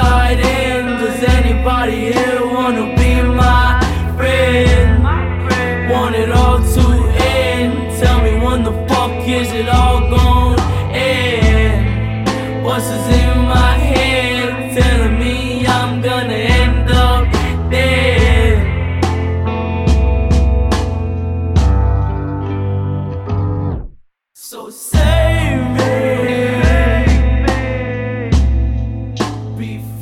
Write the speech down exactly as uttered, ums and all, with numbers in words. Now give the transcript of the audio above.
right in. Does anybody here wanna be my friend? Want it all to end. Tell me when the fuck is it all gonna end? What's is in my head telling me I'm gonna end up dead? So save me before